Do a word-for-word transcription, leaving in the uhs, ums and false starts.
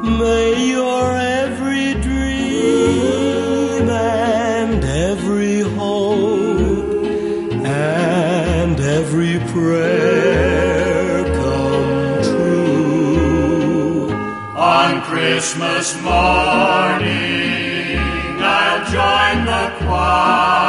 May your every dream and every hope and every prayer come true. On Christmas morning I'll join the choir